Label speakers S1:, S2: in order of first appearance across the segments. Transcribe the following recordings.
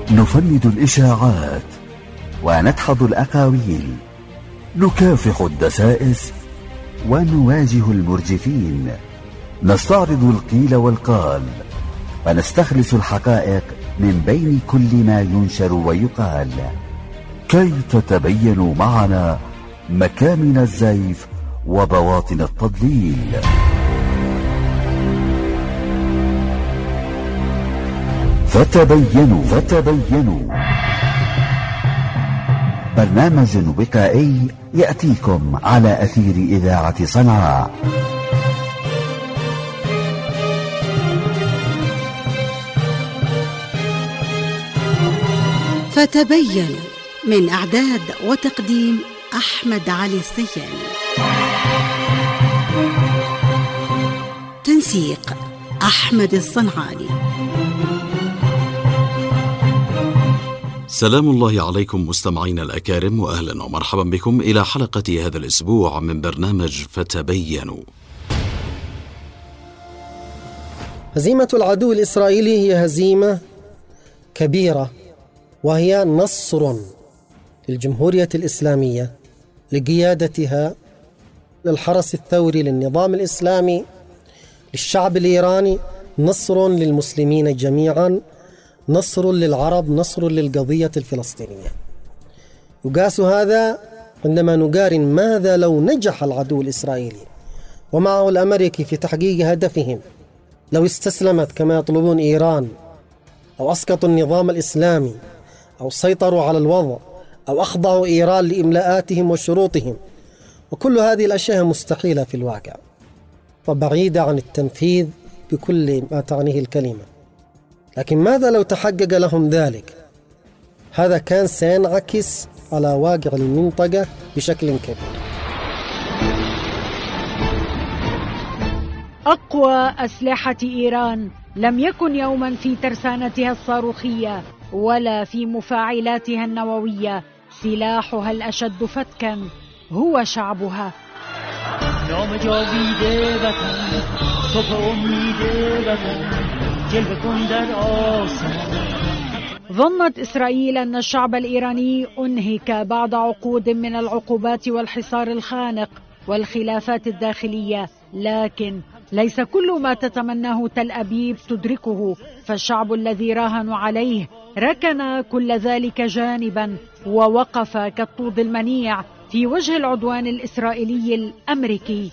S1: نفند الإشاعات وندحض الأقاويل، نكافح الدسائس ونواجه المرجفين، نستعرض القيل والقال ونستخلص الحقائق من بين كل ما ينشر ويقال، كي تتبينوا معنا مكامن الزيف وبواطن التضليل. فتبينوا برنامج وقائي يأتيكم على أثير إذاعة صنعاء.
S2: فتبينوا، من إعداد وتقديم أحمد علي السياني، تنسيق أحمد الصنعاني.
S3: سلام الله عليكم مستمعين الأكارم، وأهلا ومرحبا بكم إلى حلقة هذا الأسبوع من برنامج فتبينوا.
S4: هزيمة العدو الإسرائيلي هي هزيمة كبيرة، وهي نصر للجمهورية الإسلامية، لقيادتها، للحرس الثوري، للنظام الإسلامي، للشعب الإيراني، نصر للمسلمين جميعا، نصر للعرب، نصر للقضية الفلسطينية. يقاس هذا عندما نقارن ماذا لو نجح العدو الإسرائيلي ومعه الأمريكي في تحقيق هدفهم، لو استسلمت كما يطلبون إيران، أو أسقطوا النظام الإسلامي، أو سيطروا على الوضع، أو أخضعوا إيران لإملاءاتهم وشروطهم. وكل هذه الأشياء مستحيلة في الواقع وبعيدة عن التنفيذ بكل ما تعنيه الكلمة. لكن ماذا لو تحقق لهم ذلك؟ هذا كان سينعكس على واقع المنطقة بشكل كبير.
S5: أقوى أسلحة إيران لم يكن يوما في ترسانتها الصاروخية ولا في مفاعلاتها النووية، سلاحها الأشد فتكا هو شعبها. ظنت إسرائيل أن الشعب الإيراني أنهك بعد عقود من العقوبات والحصار الخانق والخلافات الداخلية، لكن ليس كل ما تتمناه تل أبيب تدركه، فالشعب الذي راهنوا عليه ركن كل ذلك جانبا ووقف كالطود المنيع في وجه العدوان الإسرائيلي الأمريكي.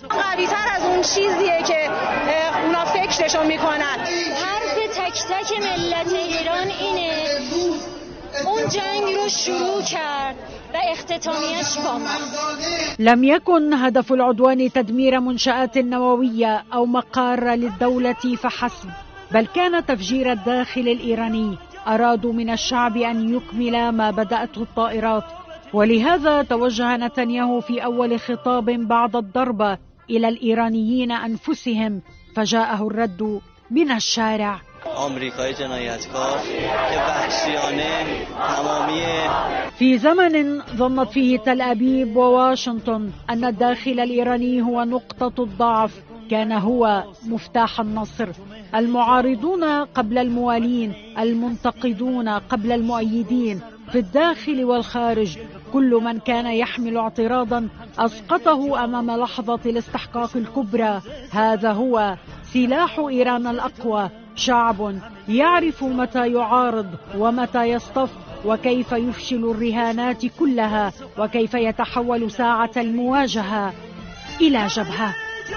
S5: لم يكن هدف العدوان تدمير منشآت نووية أو مقار للدولة فحسب، بل كان تفجير الداخل الإيراني. أرادوا من الشعب أن يكمل ما بدأته الطائرات، ولهذا توجه نتنياهو في أول خطاب بعد الضربة إلى الإيرانيين أنفسهم، فجاءه الرد من الشارع. في زمن ظنت فيه تل أبيب وواشنطن أن الداخل الإيراني هو نقطة الضعف، كان هو مفتاح النصر. المعارضون قبل الموالين، المنتقدون قبل المؤيدين، في الداخل والخارج، كل من كان يحمل اعتراضا أسقطه أمام لحظة الاستحقاق الكبرى. هذا هو سلاح إيران الأقوى، شعب يعرف متى يعارض ومتى يصطف، وكيف يفشل الرهانات كلها، وكيف يتحول ساعة المواجهة إلى جبهة.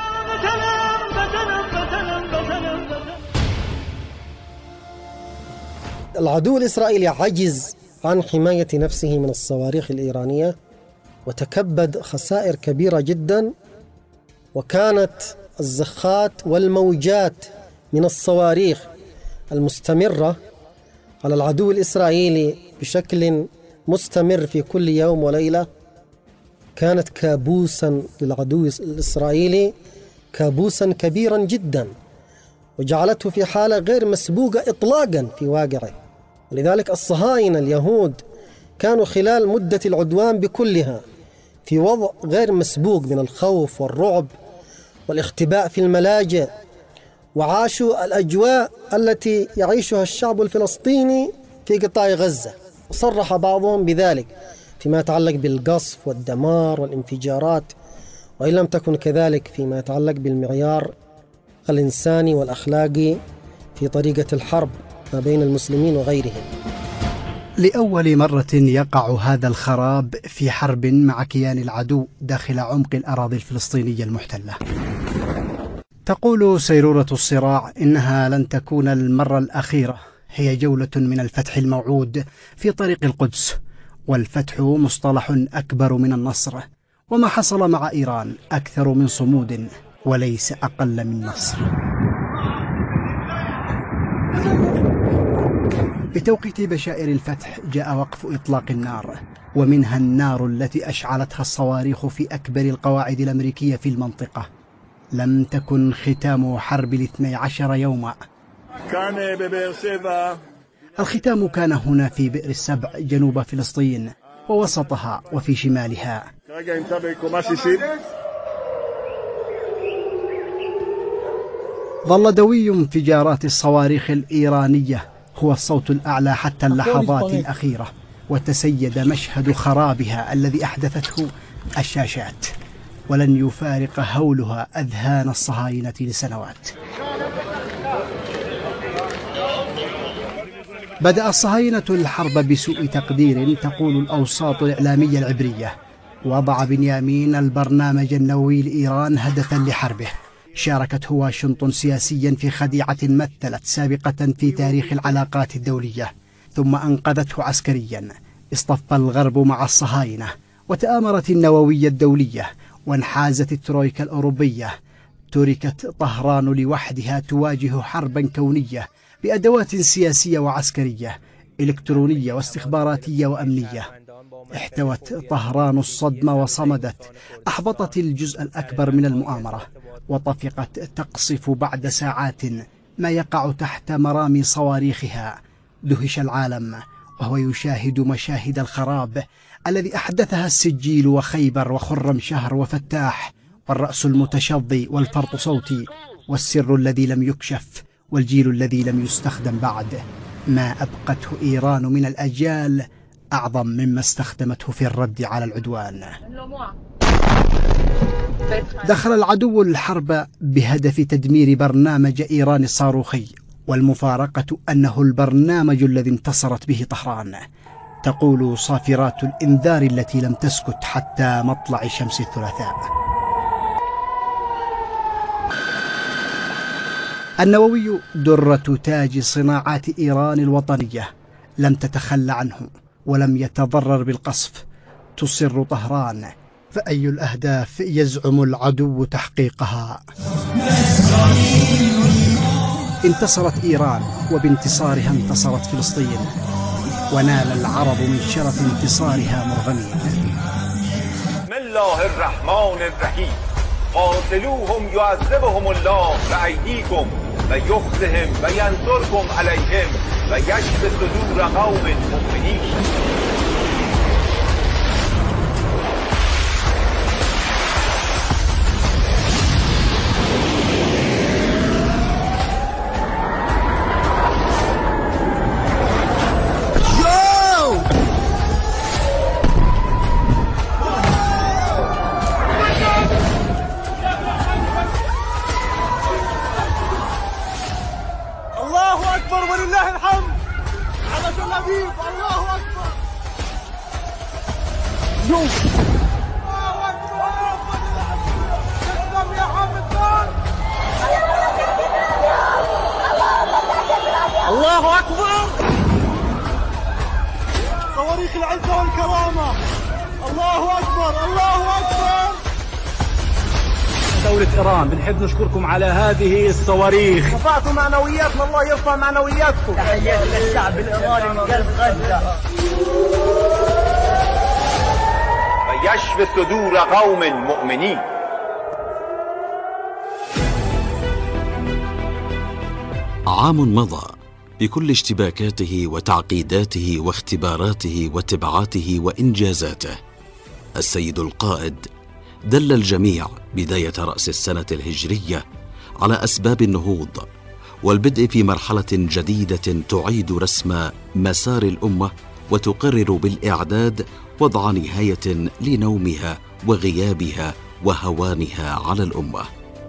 S4: العدو الإسرائيلي عجز عن حماية نفسه من الصواريخ الإيرانية، وتكبد خسائر كبيرة جدا، وكانت الزخات والموجات من الصواريخ المستمرة على العدو الإسرائيلي بشكل مستمر في كل يوم وليلة كانت كابوسا للعدو الإسرائيلي، كابوسا كبيرا جدا، وجعلته في حالة غير مسبوقة إطلاقا في واقعه. ولذلك الصهاينة اليهود كانوا خلال مدة العدوان بكلها في وضع غير مسبوق من الخوف والرعب والاختباء في الملاجئ، وعاشوا الأجواء التي يعيشها الشعب الفلسطيني في قطاع غزة، وصرح بعضهم بذلك فيما يتعلق بالقصف والدمار والانفجارات، وإن لم تكن كذلك فيما يتعلق بالمعيار الإنساني والأخلاقي في طريقة الحرب ما بين المسلمين وغيرهم.
S6: لأول مرة يقع هذا الخراب في حرب مع كيان العدو داخل عمق الأراضي الفلسطينية المحتلة. تقول سيرورة الصراع إنها لن تكون المرة الأخيرة، هي جولة من الفتح الموعود في طريق القدس، والفتح مصطلح أكبر من النصر، وما حصل مع إيران أكثر من صمود وليس أقل من نصر. بتوقيت بشائر الفتح جاء وقف إطلاق النار، ومنها النار التي أشعلتها الصواريخ في أكبر القواعد الأمريكية في المنطقة. لم تكن ختام حرب 12 يوما. الختام كان هنا في بئر السبع جنوب فلسطين ووسطها وفي شمالها. ظل دوي انفجارات الصواريخ الإيرانية هو الصوت الأعلى حتى اللحظات الأخيرة، وتسيد مشهد خرابها الذي أحدثته الشاشات، ولن يفارق هولها أذهان الصهاينة لسنوات. بدأ الصهاينة الحرب بسوء تقدير، تقول الأوساط الإعلامية العبرية. وضع بنيامين البرنامج النووي لإيران هدفا لحربه. شاركته واشنطن سياسيا في خديعة مثلت سابقة في تاريخ العلاقات الدولية، ثم أنقذته عسكريا. اصطف الغرب مع الصهاينة وتآمرت النووية الدولية، وانحازت الترويكا الأوروبية. تركت طهران لوحدها تواجه حربا كونية بأدوات سياسية وعسكرية، إلكترونية واستخباراتية وأمنية. احتوت طهران الصدمة وصمدت، أحبطت الجزء الأكبر من المؤامرة، وطفقت تقصف بعد ساعات ما يقع تحت مرامي صواريخها. دهش العالم وهو يشاهد مشاهد الخراب الذي أحدثها السجيل وخيبر وخرم شهر وفتاح، والرأس المتشظي والفرط صوتي، والسر الذي لم يكشف، والجيل الذي لم يستخدم بعد. ما أبقته إيران من الأجيال أعظم مما استخدمته في الرد على العدوان. دخل العدو الحرب بهدف تدمير برنامج إيران الصاروخي، والمفارقة أنه البرنامج الذي انتصرت به طهران. تقول صافرات الإنذار التي لم تسكت حتى مطلع شمس الثلاثاء. النووي درة تاج صناعات إيران الوطنية، لم تتخلى عنه ولم يتضرر بالقصف. تصر طهران، فأي الأهداف يزعم العدو تحقيقها؟ انتصرت إيران، وبانتصارها انتصرت فلسطين، ونال العرب من شرف انتصارها مرغمين.
S7: بسم الله الرحمن الرحيم. قاتلوهم يعذبهم الله بأيديكم ويخزهم وينصركم عليهم ويشفي صدور قوم مؤمنين.
S8: ولله الحمد. على تل أبيب. الله أكبر. الله أكبر. تسلم يا حامد نار. الله أكبر. صواريخ العزة والكرامة. الله أكبر. الله أكبر.
S9: دولة إيران بنحب نشكركم على هذه الصواريخ.
S8: رفعتوا معنوياتنا، الله يرفع معنوياتكم.
S10: تحيات للشعب الإيراني من قلب غزة.
S7: ويشفي صدور قوم مؤمنين.
S3: عام مضى بكل اشتباكاته وتعقيداته واختباراته وتبعاته وإنجازاته. السيد القائد دل الجميع بداية رأس السنة الهجرية على أسباب النهوض، والبدء في مرحلة جديدة تعيد رسم مسار الأمة وتقرر بالإعداد وضع نهاية لنومها وغيابها وهوانها على الأمة.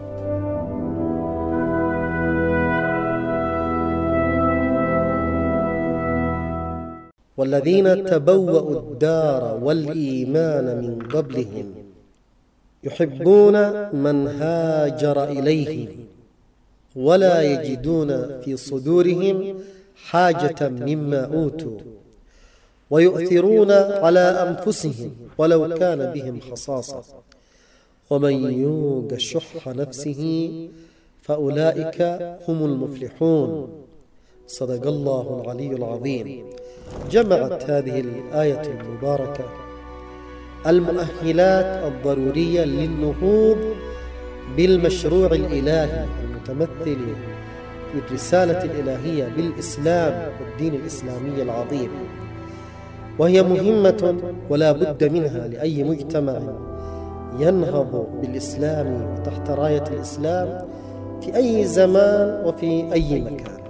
S4: والذين تبوأوا الدار والإيمان من قبلهم يحبون من هاجر إليهم ولا يجدون في صدورهم حاجة مما أوتوا ويؤثرون على أنفسهم ولو كان بهم خصاصة ومن يوق شح نفسه فأولئك هم المفلحون. صدق الله العلي العظيم. جمعت هذه الآية المباركة المؤهلات الضرورية للنهوض بالمشروع الإلهي المتمثل في الرسالة الإلهية بالإسلام والدين الإسلامي العظيم، وهي مهمة ولا بد منها لأي مجتمع ينهض بالإسلام وتحت راية الإسلام في أي زمان وفي أي مكان.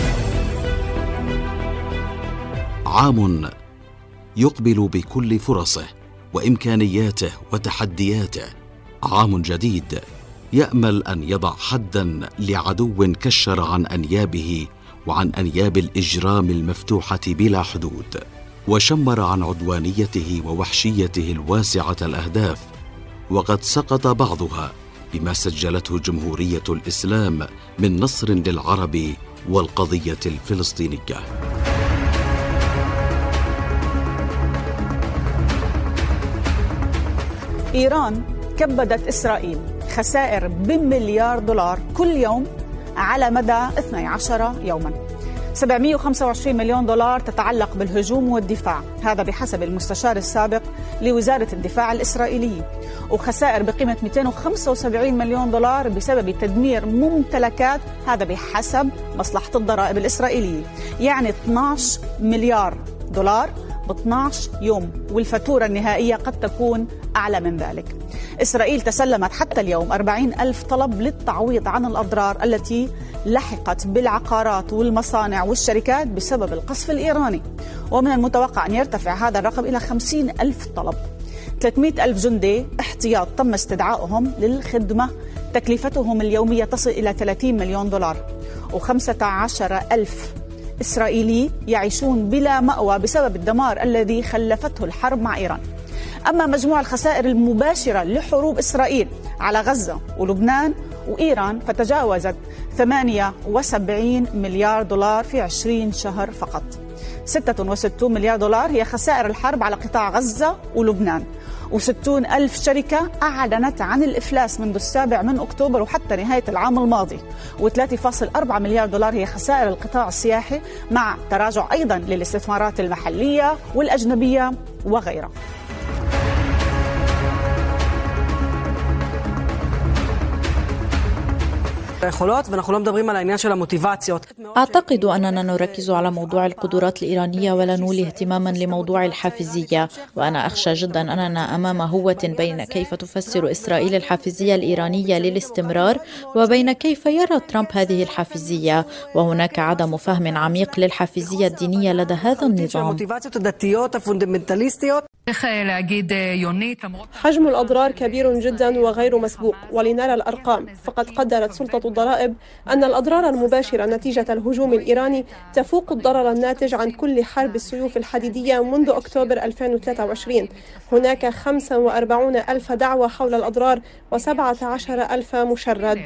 S3: عام يقبل بكل فرصه وإمكانياته وتحدياته، عام جديد يأمل أن يضع حداً لعدو كشر عن أنيابه وعن أنياب الإجرام المفتوحة بلا حدود، وشمر عن عدوانيته ووحشيته الواسعة الأهداف، وقد سقط بعضها بما سجلته جمهورية الإسلام من نصر للعرب والقضية الفلسطينية.
S11: إيران كبدت إسرائيل خسائر بمليار دولار كل يوم على مدى 12 يوما. 725 مليون دولار تتعلق بالهجوم والدفاع، هذا بحسب المستشار السابق لوزارة الدفاع الإسرائيلية، وخسائر بقيمة 275 مليون دولار بسبب تدمير ممتلكات، هذا بحسب مصلحة الضرائب الإسرائيلية. يعني 12 مليار دولار ب 12 يوم، والفاتورة النهائية قد تكون أعلى من ذلك. إسرائيل تسلمت حتى اليوم 40,000 طلب للتعويض عن الأضرار التي لحقت بالعقارات والمصانع والشركات بسبب القصف الإيراني، ومن المتوقع أن يرتفع هذا الرقم إلى 50,000 طلب. 300,000 جندي احتياط تم استدعائهم للخدمة، تكلفتهم اليومية تصل إلى 30 مليون دولار، و15,000 إسرائيلي يعيشون بلا مأوى بسبب الدمار الذي خلفته الحرب مع إيران. أما مجموع الخسائر المباشرة لحروب إسرائيل على غزة ولبنان وإيران فتجاوزت 78 مليار دولار في 20 شهر فقط. 66 مليار دولار هي خسائر الحرب على قطاع غزة ولبنان، و60,000 شركة أعلنت عن الإفلاس منذ 7 أكتوبر وحتى نهاية العام الماضي، و3.4 مليار دولار هي خسائر القطاع السياحي، مع تراجع أيضا للاستثمارات المحلية والأجنبية وغيرها.
S12: أعتقد أننا نركز على موضوع القدرات الإيرانية ولا نولي اهتماما لموضوع الحافزية، وأنا أخشى جدا أننا أمام هوة بين كيف تفسر إسرائيل الحافزية الإيرانية للاستمرار وبين كيف يرى ترامب هذه الحافزية، وهناك عدم فهم عميق للحافزية الدينية لدى هذا النظام.
S13: حجم الأضرار كبير جدا وغير مسبوق، ولنرى الأرقام، فقد قدرت سلطة الضرائب أن الأضرار المباشرة نتيجة الهجوم الإيراني تفوق الضرر الناتج عن كل حرب السيوف الحديدية منذ أكتوبر 2023. هناك 45,000 دعوى حول الأضرار و17,000 مشرد.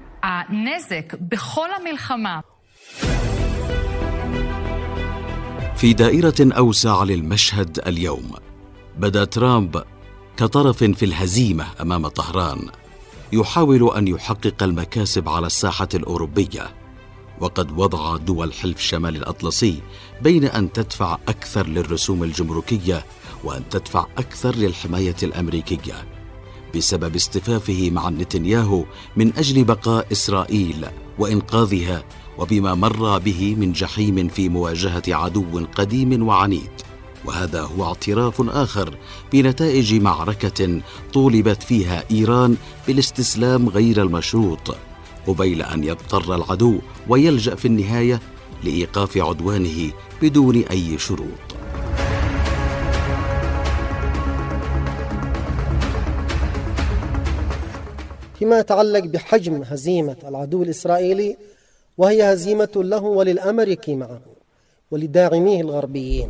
S3: في دائرة أوسع للمشهد اليوم، بدأ ترامب كطرف في الهزيمة أمام طهران، يحاول أن يحقق المكاسب على الساحة الأوروبية، وقد وضع دول حلف شمال الأطلسي بين أن تدفع أكثر للرسوم الجمركية وأن تدفع أكثر للحماية الأمريكية بسبب اصطفافه مع نتنياهو من أجل بقاء إسرائيل وإنقاذها، وبما مر به من جحيم في مواجهة عدو قديم وعنيد. وهذا هو اعتراف آخر بنتائج معركة طولبت فيها إيران بالاستسلام غير المشروط، قبيل أن يضطر العدو ويلجأ في النهاية لإيقاف عدوانه بدون أي شروط.
S4: فيما يتعلق بحجم هزيمة العدو الإسرائيلي، وهي هزيمة له وللأمريكي معه ولداعميه الغربيين،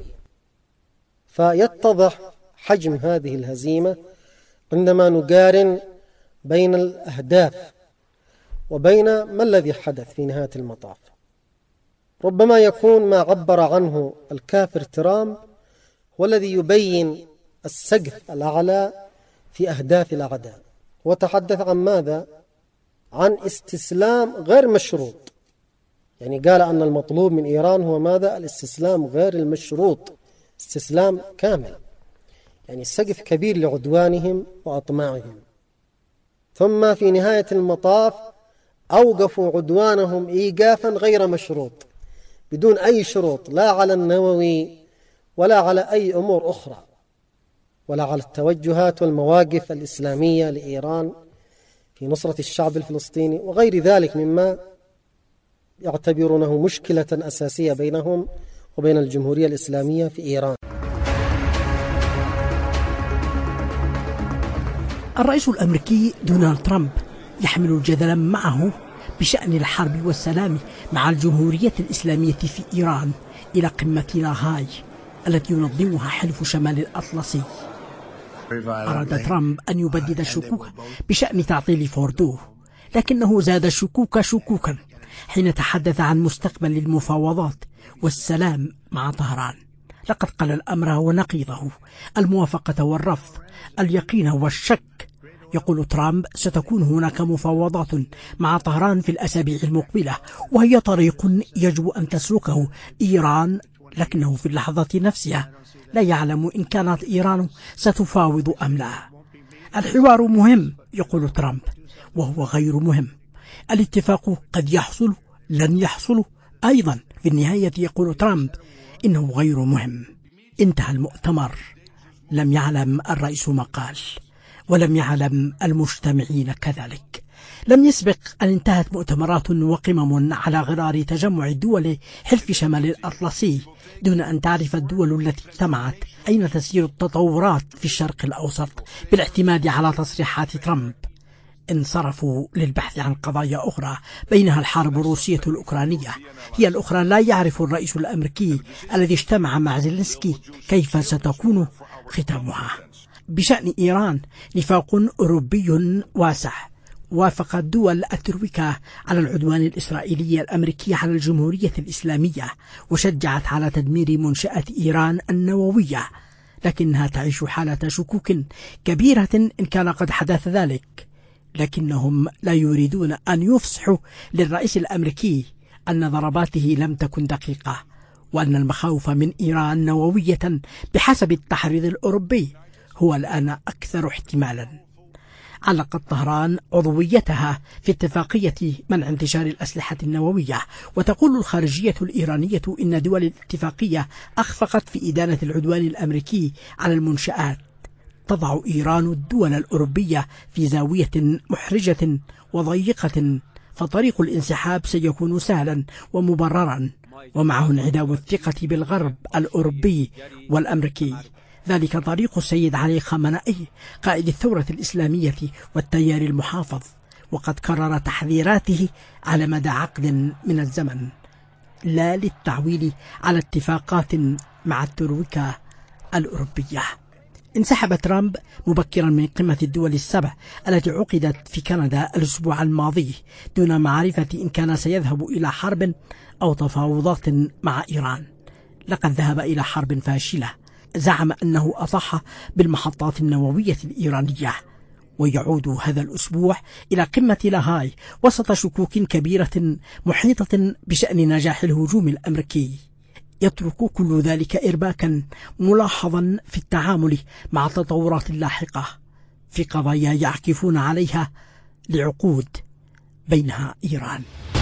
S4: فيتضح حجم هذه الهزيمة عندما نقارن بين الأهداف وبين ما الذي حدث في نهاية المطاف. ربما يكون ما عبر عنه الكافر ترامب هو الذي يبين السقف الأعلى في أهداف الأعداء، وتحدث عن ماذا؟ عن استسلام غير مشروط. يعني قال أن المطلوب من إيران هو ماذا؟ الاستسلام غير المشروط، استسلام كامل، يعني سقف كبير لعدوانهم وأطماعهم. ثم في نهاية المطاف أوقفوا عدوانهم إيقافا غير مشروط، بدون أي شروط، لا على النووي ولا على أي أمور أخرى، ولا على التوجهات والمواقف الإسلامية لإيران في نصرة الشعب الفلسطيني وغير ذلك مما يعتبرونه مشكلة أساسية بينهم وبين الجمهورية الإسلامية في إيران.
S14: الرئيس الأمريكي دونالد ترامب يحمل جدلا معه بشأن الحرب والسلام مع الجمهورية الإسلامية في إيران إلى قمة لاهاي التي ينظمها حلف شمال الأطلسي. أراد ترامب أن يبدد الشكوك بشأن تعطيل فوردو، لكنه زاد الشكوك شكوكا حين تحدث عن مستقبل المفاوضات والسلام مع طهران. لقد قال الأمر ونقيضه، الموافقة والرفض، اليقين والشك. يقول ترامب ستكون هناك مفاوضات مع طهران في الأسابيع المقبلة، وهي طريق يجب أن تسلكه إيران، لكنه في اللحظة نفسها لا يعلم إن كانت إيران ستفاوض أم لا. الحوار مهم يقول ترامب، وهو غير مهم. الاتفاق قد يحصل، لن يحصل أيضا. في النهاية يقول ترامب إنه غير مهم. انتهى المؤتمر. لم يعلم الرئيس ما قال، ولم يعلم المجتمعين كذلك. لم يسبق أن انتهت مؤتمرات وقمم على غرار تجمع الدول حلف شمال الأطلسي دون أن تعرف الدول التي اجتمعت أين تسير التطورات في الشرق الأوسط بالاعتماد على تصريحات ترامب. انصرفوا للبحث عن قضايا أخرى، بينها الحرب الروسية الأوكرانية. هي الأخرى لا يعرف الرئيس الأمريكي الذي اجتمع مع زيلينسكي كيف ستكون ختامها. بشأن إيران نفاق أوروبي واسع. وافق الدول الترويكا على العدوان الإسرائيلي الأمريكي على الجمهورية الإسلامية، وشجعت على تدمير منشآت إيران النووية، لكنها تعيش حالة شكوك كبيرة إن كان قد حدث ذلك. لكنهم لا يريدون أن يفصحوا للرئيس الأمريكي أن ضرباته لم تكن دقيقة، وأن المخاوف من إيران نووية بحسب التحريض الأوروبي هو الآن أكثر احتمالا. علقت طهران عضويتها في اتفاقية منع انتشار الأسلحة النووية، وتقول الخارجية الإيرانية إن دول الاتفاقية أخفقت في إدانة العدوان الأمريكي على المنشآت. تضع إيران الدول الأوروبية في زاوية محرجة وضيقة، فطريق الانسحاب سيكون سهلا ومبررا، ومعه انعدام الثقة بالغرب الأوروبي والأمريكي. ذلك طريق السيد علي خامنئي قائد الثورة الإسلامية والتيار المحافظ، وقد كرر تحذيراته على مدى عقد من الزمن، لا للتعويل على اتفاقات مع الترويكا الأوروبية. انسحب ترامب مبكرا من قمة الدول السبع التي عقدت في كندا الأسبوع الماضي دون معرفة إن كان سيذهب إلى حرب أو تفاوضات مع إيران. لقد ذهب إلى حرب فاشلة. زعم أنه أصح بالمحطات النووية الإيرانية، ويعود هذا الأسبوع إلى قمة لاهاي وسط شكوك كبيرة محيطة بشأن نجاح الهجوم الأمريكي. يترك كل ذلك إرباكا ملاحظا في التعامل مع التطورات اللاحقة في قضايا يعكفون عليها لعقود بينها إيران.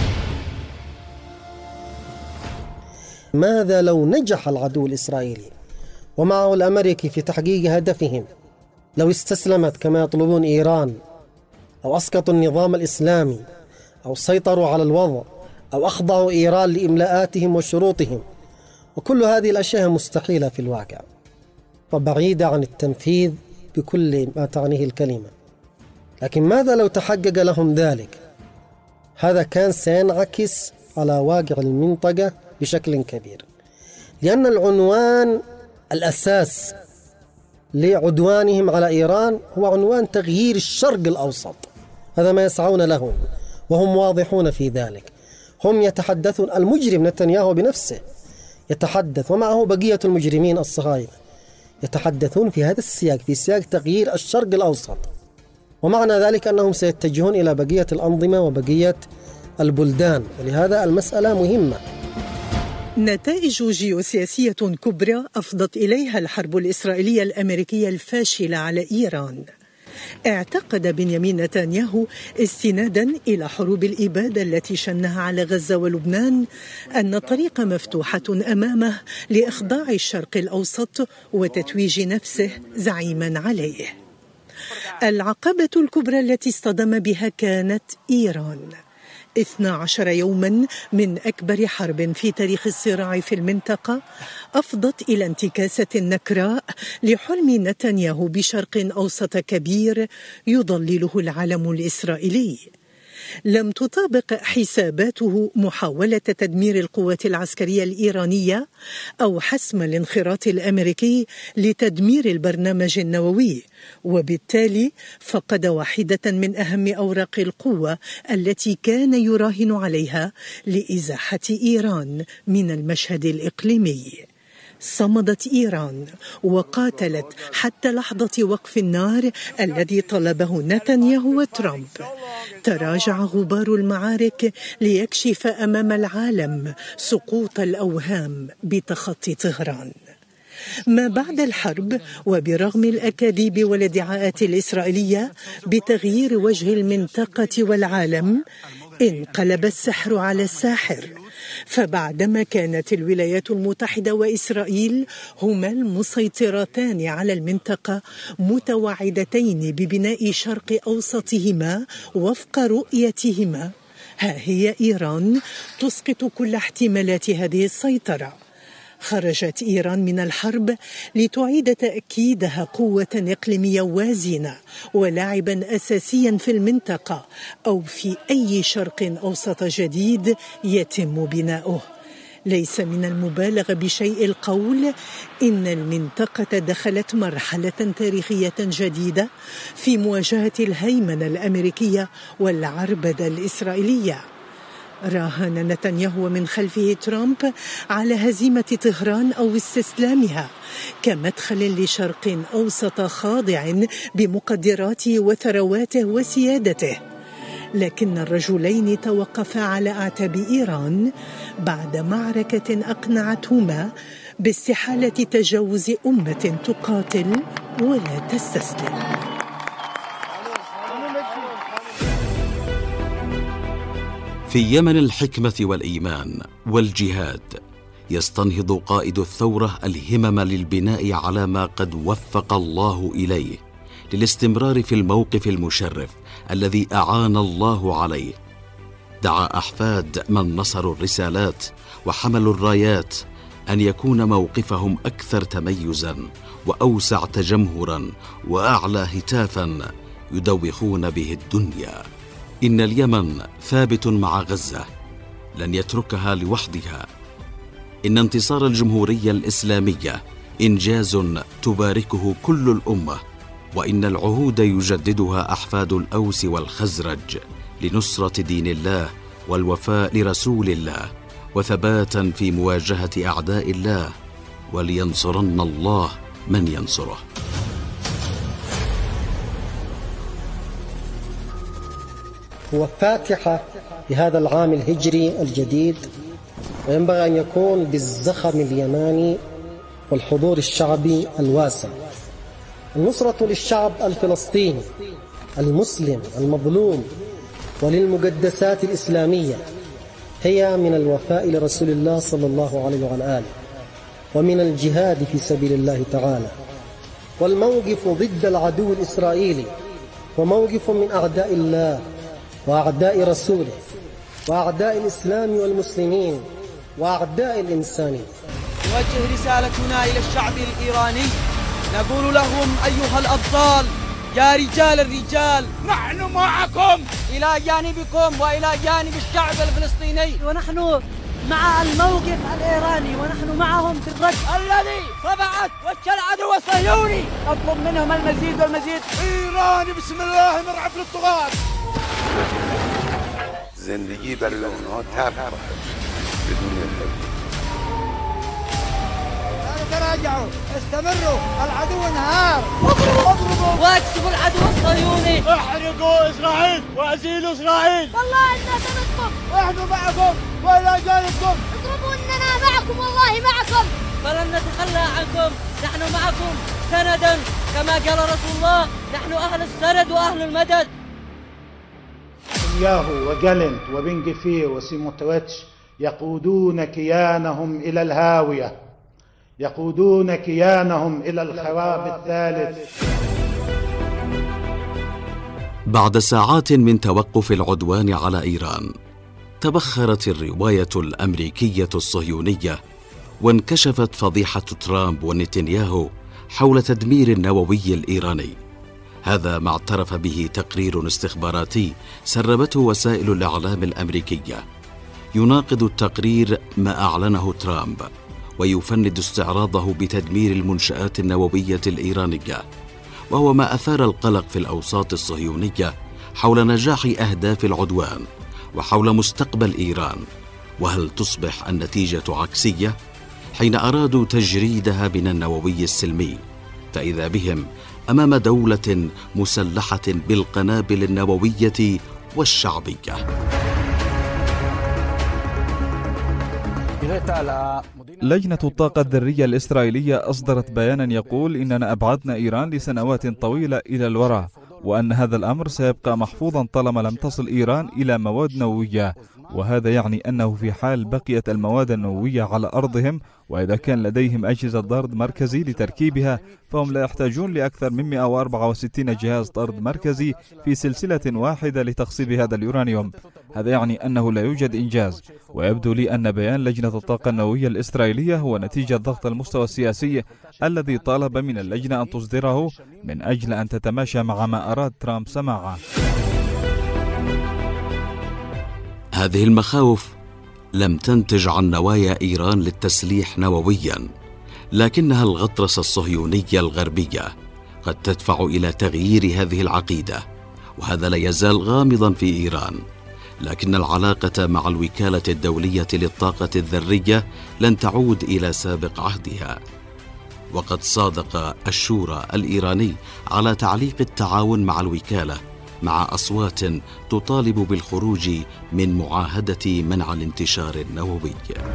S4: ماذا لو نجح العدو الإسرائيلي ومعه الأمريكي في تحقيق هدفهم؟ لو استسلمت كما يطلبون إيران، أو أسقطوا النظام الإسلامي، أو سيطروا على الوضع أو أخضعوا إيران لإملاءاتهم وشروطهم، وكل هذه الأشياء مستحيلة في الواقع وبعيدة عن التنفيذ بكل ما تعنيه الكلمة. لكن ماذا لو تحقق لهم ذلك؟ هذا كان سينعكس على واقع المنطقة بشكل كبير، لأن العنوان الأساس لعدوانهم على إيران هو عنوان تغيير الشرق الأوسط. هذا ما يسعون له وهم واضحون في ذلك. هم يتحدثون، المجرم نتنياهو بنفسه يتحدث ومعه بقية المجرمين الصهاينة يتحدثون في هذا السياق، في سياق تغيير الشرق الأوسط، ومعنى ذلك أنهم سيتجهون إلى بقية الأنظمة وبقية البلدان، ولهذا المسألة مهمة.
S15: نتائج جيوسياسية كبرى أفضت إليها الحرب الإسرائيلية الأمريكية الفاشلة على إيران. اعتقد بنيامين نتنياهو استنادا إلى حروب الإبادة التي شنها على غزة ولبنان أن الطريق مفتوحة أمامه لإخضاع الشرق الأوسط وتتويج نفسه زعيما عليه. العقبة الكبرى التي اصطدم بها كانت إيران. 12 يوما من أكبر حرب في تاريخ الصراع في المنطقة أفضت إلى انتكاسة نكراء لحلم نتنياهو بشرق أوسط كبير يضلله العلم الإسرائيلي. لم تطابق حساباته محاولة تدمير القوات العسكرية الإيرانية أو حسم الانخراط الأمريكي لتدمير البرنامج النووي، وبالتالي فقد واحدة من أهم أوراق القوة التي كان يراهن عليها لإزاحة إيران من المشهد الإقليمي. صمدت إيران وقاتلت حتى لحظة وقف النار الذي طلبه نتنياهو وترامب. تراجع غبار المعارك ليكشف أمام العالم سقوط الأوهام بتخطي طهران. ما بعد الحرب وبرغم الأكاذيب والادعاءات الإسرائيلية بتغيير وجه المنطقة والعالم، انقلب السحر على الساحر. فبعدما كانت الولايات المتحدة وإسرائيل هما المسيطرتان على المنطقة متوعدتين ببناء شرق أوسطهما وفق رؤيتهما، ها هي إيران تسقط كل احتمالات هذه السيطرة. خرجت إيران من الحرب لتعيد تأكيدها قوة إقليمية وازنة ولاعبا أساسيا في المنطقة أو في أي شرق أوسط جديد يتم بناؤه. ليس من المبالغة بشيء القول إن المنطقة دخلت مرحلة تاريخية جديدة في مواجهة الهيمنة الأمريكية والعربدة الإسرائيلية. راهن نتنياهو من خلفه ترامب على هزيمة طهران أو استسلامها كمدخل لشرق أوسط خاضع بمقدراته وثرواته وسيادته، لكن الرجلين توقفا على أعتاب إيران بعد معركة أقنعتهما باستحالة تجاوز أمة تقاتل ولا تستسلم.
S3: في يمن الحكمة والإيمان والجهاد يستنهض قائد الثورة الهمم للبناء على ما قد وفق الله إليه للاستمرار في الموقف المشرف الذي أعان الله عليه. دعا أحفاد من نصروا الرسالات وحملوا الرايات أن يكون موقفهم أكثر تميزا وأوسع تجمهرا وأعلى هتافا يدوخون به الدنيا. إن اليمن ثابت مع غزة، لن يتركها لوحدها. إن انتصار الجمهورية الإسلامية إنجاز تباركه كل الأمة، وإن العهود يجددها أحفاد الأوس والخزرج لنصرة دين الله والوفاء لرسول الله وثباتا في مواجهة أعداء الله، ولينصرن الله من ينصره.
S4: هو فاتحة لهذا العام الهجري الجديد، وينبغي أن يكون بالزخم اليماني والحضور الشعبي الواسع. النصرة للشعب الفلسطيني المسلم المظلوم وللمقدسات الإسلامية هي من الوفاء لرسول الله صلى الله عليه وعلى آله، ومن الجهاد في سبيل الله تعالى، والموقف ضد العدو الإسرائيلي وموقف من أعداء الله وأعداء رسوله وأعداء الإسلام والمسلمين وأعداء الإنسان.
S10: نوجه رسالتنا إلى الشعب الإيراني، نقول لهم أيها الأبطال يا رجال الرجال، نحن معكم إلى جانبكم وإلى جانب الشعب الفلسطيني،
S16: ونحن مع الموقف الإيراني ونحن معهم في الرد
S10: الذي صبعت وجه العدو الصهيوني. أطلب منهم المزيد والمزيد.
S8: إيران بسم الله مرعب للطغاة.
S17: زندگی برای اونها تبع بدون تبدیل.
S10: تراجعوا، استمروا، العدو انهار. اضربوا واكسبوا العدو الصهيوني.
S8: احرقوا إسرائيل وأزيلوا إسرائيل.
S18: والله إننا سندكم،
S8: نحن معكم وإلى جانبكم.
S18: اضربوا إننا معكم والله معكم.
S16: فلن نتخلى عنكم، نحن معكم سندا كما قال رسول الله، نحن أهل السند وأهل المدد.
S19: نتنياهو وجالنت وبن غفير وسيموتريتش يقودون كيانهم إلى الهاوية، يقودون كيانهم إلى الخراب الثالث.
S3: بعد ساعات من توقف العدوان على إيران، تبخرت الرواية الأمريكية الصهيونية، وانكشفت فضيحة ترامب ونتنياهو حول تدمير النووي الإيراني. هذا ما اعترف به تقرير استخباراتي سربته وسائل الإعلام الأمريكية. يناقض التقرير ما أعلنه ترامب، ويفند استعراضه بتدمير المنشآت النووية الإيرانية، وهو ما أثار القلق في الأوساط الصهيونية حول نجاح أهداف العدوان وحول مستقبل إيران. وهل تصبح النتيجة عكسية؟ حين أرادوا تجريدها من النووي السلمي، فإذا بهم أمام دولة مسلحة بالقنابل النووية والشعبية.
S20: لجنة الطاقة الذرية الإسرائيلية أصدرت بيانا يقول إننا أبعدنا إيران لسنوات طويلة إلى الوراء، وأن هذا الأمر سيبقى محفوظا طالما لم تصل إيران إلى مواد نووية، وهذا يعني أنه في حال بقيت المواد النووية على أرضهم، وإذا كان لديهم أجهزة طرد مركزي لتركيبها، فهم لا يحتاجون لأكثر من 164 جهاز طرد مركزي في سلسلة واحدة لتخصيب هذا اليورانيوم. هذا يعني أنه لا يوجد إنجاز، ويبدو لي أن بيان لجنة الطاقة النووية الإسرائيلية هو نتيجة ضغط المستوى السياسي الذي طالب من اللجنة أن تصدره من أجل أن تتماشى مع ما أراد ترامب سماعه.
S3: هذه المخاوف لم تنتج عن نوايا إيران للتسليح نوويا، لكنها الغطرسة الصهيونية الغربية قد تدفع إلى تغيير هذه العقيدة، وهذا لا يزال غامضا في إيران. لكن العلاقة مع الوكالة الدولية للطاقة الذرية لن تعود إلى سابق عهدها، وقد صادق الشورى الإيراني على تعليق التعاون مع الوكالة، مع أصوات تطالب بالخروج من معاهدة منع الانتشار النووي.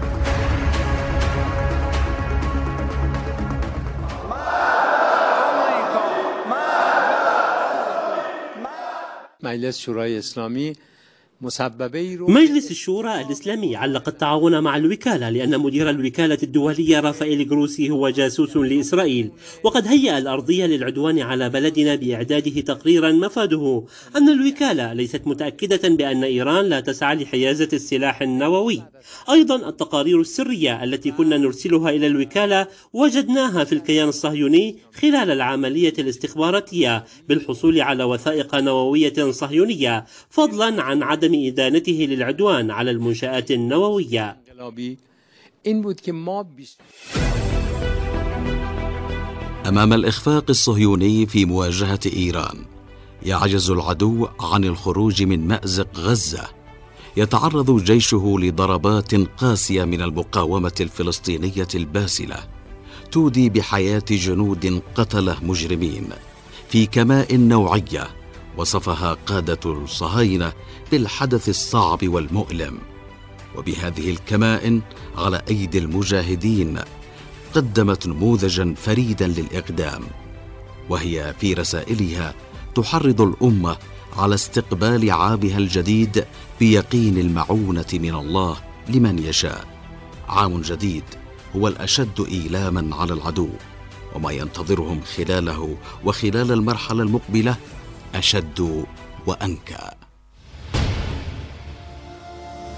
S21: مجلس شورای اسلامی
S22: مجلس الشورى الإسلامي علق التعاون مع الوكالة لأن مدير الوكالة الدولية رافائيل جروسي هو جاسوس لإسرائيل، وقد هيأ الأرضية للعدوان على بلدنا بإعداده تقريرا مفاده أن الوكالة ليست متأكدة بأن إيران لا تسعى لحيازة السلاح النووي. أيضا التقارير السرية التي كنا نرسلها إلى الوكالة وجدناها في الكيان الصهيوني خلال العملية الاستخباراتية بالحصول على وثائق نووية صهيونية، فضلا عن عدم إدانته للعدوان على المنشآت النووية.
S3: أمام الإخفاق الصهيوني في مواجهة إيران، يعجز العدو عن الخروج من مأزق غزة. يتعرض جيشه لضربات قاسية من المقاومة الفلسطينية الباسلة، تودي بحياة جنود قتله مجرمين في كمائن نوعية وصفها قادة الصهاينة بالحدث الصعب والمؤلم. وبهذه الكمائن على أيدي المجاهدين قدمت نموذجا فريدا للإقدام، وهي في رسائلها تحرض الأمة على استقبال عامها الجديد بيقين المعونة من الله لمن يشاء. عام جديد هو الأشد إيلاما على العدو، وما ينتظرهم خلاله وخلال المرحلة المقبلة أشد وأنكى.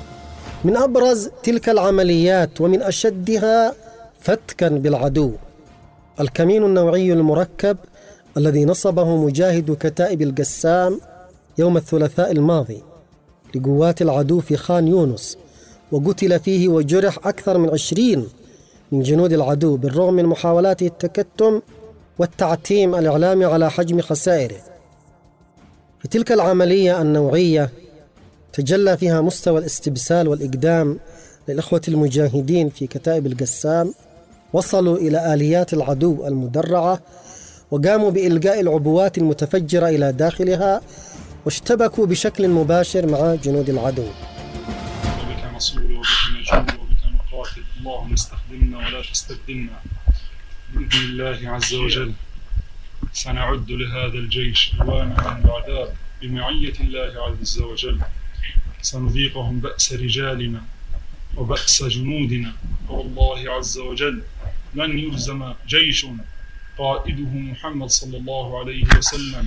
S4: من أبرز تلك العمليات ومن أشدها فتكا بالعدو الكمين النوعي المركب الذي نصبه مجاهد كتائب القسام يوم الثلاثاء الماضي لقوات العدو في خان يونس، وقتل فيه وجرح أكثر من 20 من جنود العدو بالرغم من محاولاته التكتم والتعتيم الإعلامي على حجم خسائره. في تلك العملية النوعية تجلى فيها مستوى الاستبسال والإقدام للإخوة المجاهدين في كتائب القسام، وصلوا إلى آليات العدو المدرعة وقاموا بإلقاء العبوات المتفجرة إلى داخلها، واشتبكوا بشكل مباشر مع جنود العدو.
S1: وبك نصور وبك نجور وبك نقاتل، اللهم استخدمنا ولا تستبدلنا بإذن الله عز وجل. سنعد لهذا الجيش ألوانا من العذاب بمعية الله عز وجل. سنذيقهم بأس رجالنا وبأس جنودنا، والله عز وجل لن يلزم جيش قائده محمد صلى الله عليه وسلم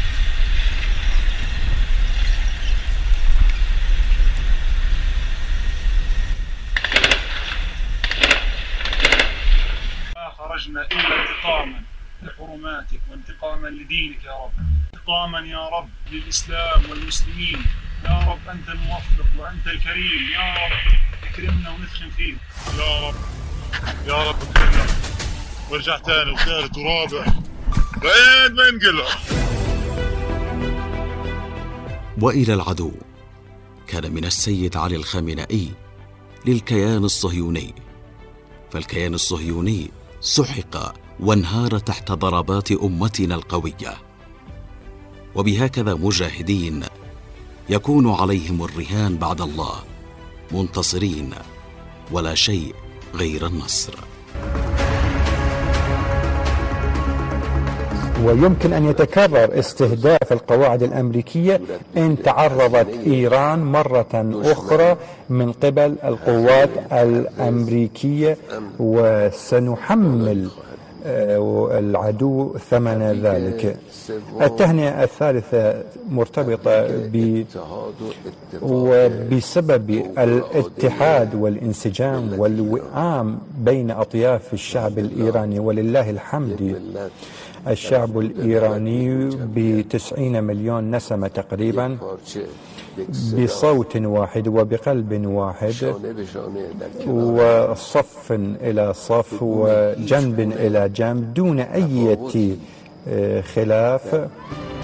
S1: ما خرجنا إلا انتقاما لحرماتك وانتقاما لدينك يا رب، انتقاما يا رب للإسلام والمسلمين. يا رب أنت الموفق وأنت الكريم، يا رب اكرمنا وندخن فيك يا رب، يا رب اكرمنا وارجع ثاني وثالث ورابع بعيد ما ينقلع.
S3: وإلى العدو كان من السيد علي الخامنئي للكيان الصهيوني، فالكيان الصهيوني سحق وانهار تحت ضربات أمتنا القوية، وبهكذا مجاهدين يكون عليهم الرهان بعد الله منتصرين، ولا شيء غير النصر.
S21: ويمكن أن يتكرر استهداف القواعد الأمريكية إن تعرضت إيران مرة أخرى من قبل القوات الأمريكية، وسنحمل العدو ثمن ذلك. التهنئة الثالثة مرتبطة وبسبب الاتحاد والانسجام والوئام بين أطياف الشعب الإيراني، ولله الحمد الشعب الإيراني ب90 مليون نسمة تقريبا بصوت واحد وبقلب واحد وصف إلى صف وجنب إلى جنب دون أي خلاف.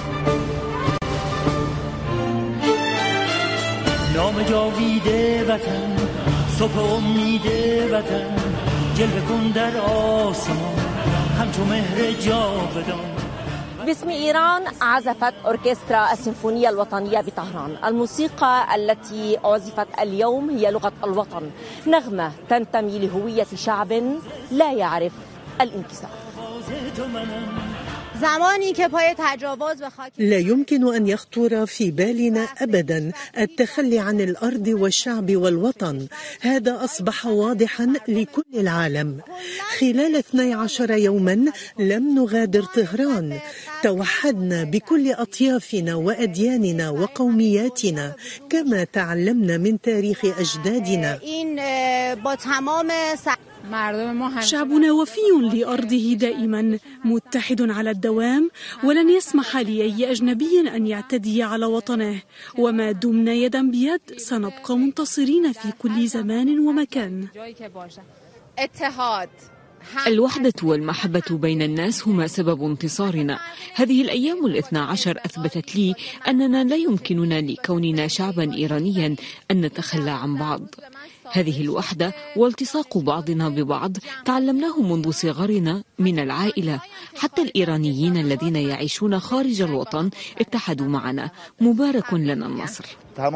S23: نام جاویده وطن صبح امید وطن جلوه کن در آسمان همچو مهر جاودان.
S24: باسم إيران عزفت أوركسترا السيمفونية الوطنية بطهران. الموسيقى التي عزفت اليوم هي لغة الوطن، نغمة تنتمي لهوية شعب لا يعرف الانكسار.
S15: لا يمكن أن يخطر في بالنا أبدا التخلي عن الأرض والشعب والوطن، هذا أصبح واضحا لكل العالم. خلال 12 يوما لم نغادر طهران، توحدنا بكل أطيافنا وأدياننا وقومياتنا كما تعلمنا من تاريخ أجدادنا.
S25: شعبنا وفي لأرضه دائما، متحد على الدوام، ولن يسمح لأي أجنبي أن يعتدي على وطنه، وما دمنا يدا بيد سنبقى منتصرين في كل زمان ومكان.
S26: الوحدة والمحبة بين الناس هما سبب انتصارنا. هذه الأيام 12 أثبتت لي أننا لا يمكننا لكوننا شعبا إيرانيا أن نتخلى عن بعض. هذه الوحدة والتصاق بعضنا ببعض تعلمناه منذ صغرنا من العائلة. حتى الإيرانيين الذين يعيشون خارج الوطن اتحدوا معنا. مبارك لنا النصر.